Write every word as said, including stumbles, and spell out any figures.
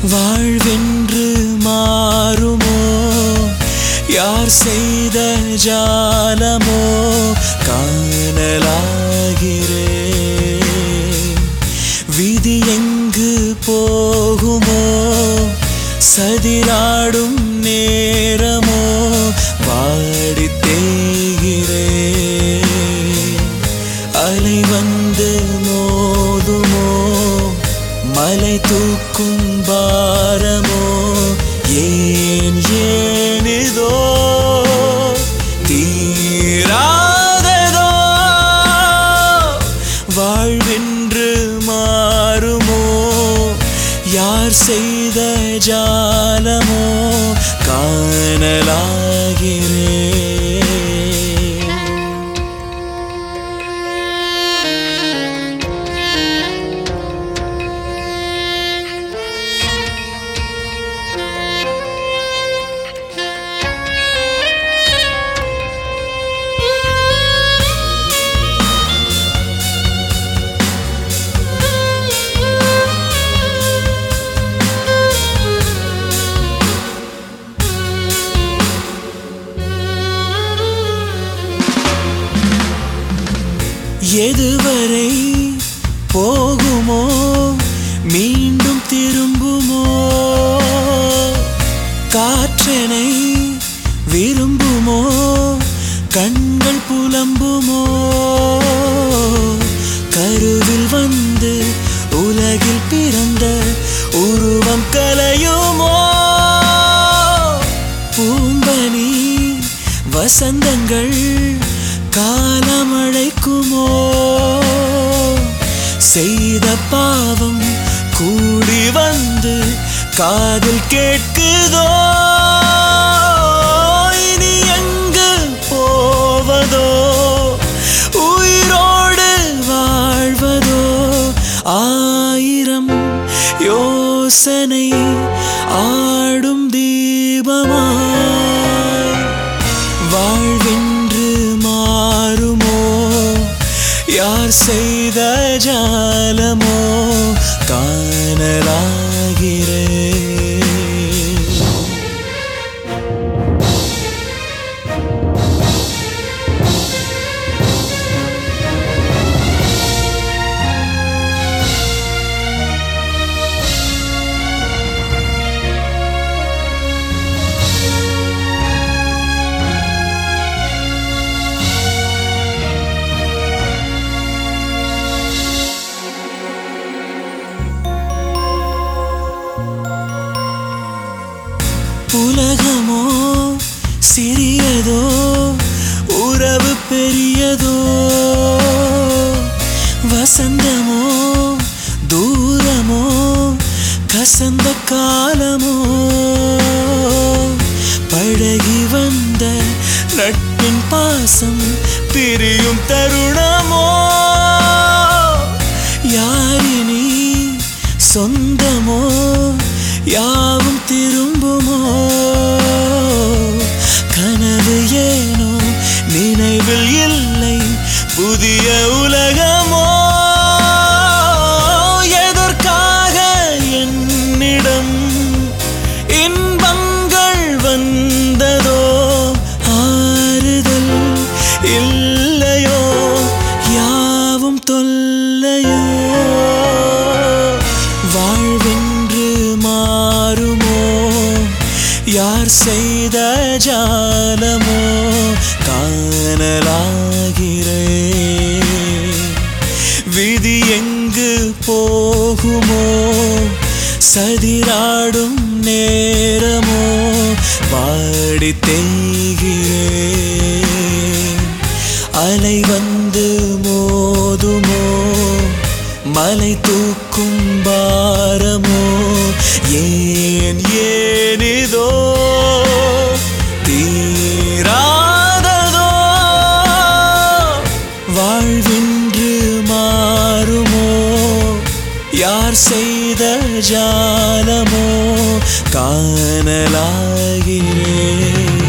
வாழ்வென்று மாறுமோ யார் செய்த ஜாலமோ காணலாகிறேன் விதி எங்கு போகுமோ சதிராடும் நேரமோ வாடி தேய்கிறேன் அலை வந்து மோதுமோ மலை தூக்கும் பாரமோ ஏன் ஏனிதோ தீராததோ வாழ்வென்று மாறுமோ யார் செய்த ஜாலமோ காணலாகிறேன் எதுவரை போகுமோ மீண்டும் திரும்புமோ காற்றனை விரும்புமோ கண்கள் புலம்புமோ கருவில் வந்து உலகில் பிறந்த உருவம் கலையுமோ பூம்பனி வசந்தங்கள் காலமழைக்குமோ செய்த பாவம் கூடி வந்து காதில் கேட்குதோ இனி எங்கு போவதோ உயிரோடு வாழ்வதோ ஆயிரம் யோசனை ஆடும் தீபமாய் வாழ்வென்று மாறுமோ யார் செய்த ஜாலமோ காணலாகிறேன் உலகமோ சிறியதோ உறவு பெரியதோ வசந்தமோ தூரமோ கசந்த காலமோ பழகி வந்த நட்பின் பாசம் பிரியும் தருணமோ யாரினி சொந்தமோ யாவும் திரும்புமோ கனவு ஏனோ நினைவில் இல்லை புதிய உலகமோ எதற்காக என்னிடம் இன்பங்கள் வந்ததோ ஆறுதல் இல்லையோ யாவும் தொல்லையோ வாழ்வென்று மாறுமோ யார் செய்த ஜாலமோ காணலாகிறேன் விதி எங்கு போகுமோ சதிராடும் நேரமோ வாடி தேய்கிறேன் அலை வந்து மோதுமோ மலை தூக்கும் பாரமோ ஏன் ஏனிதோ தீராததோ வாழ்வென்று மாறுமோ யார் செய்த ஜாலமோ காணலாகிறேன்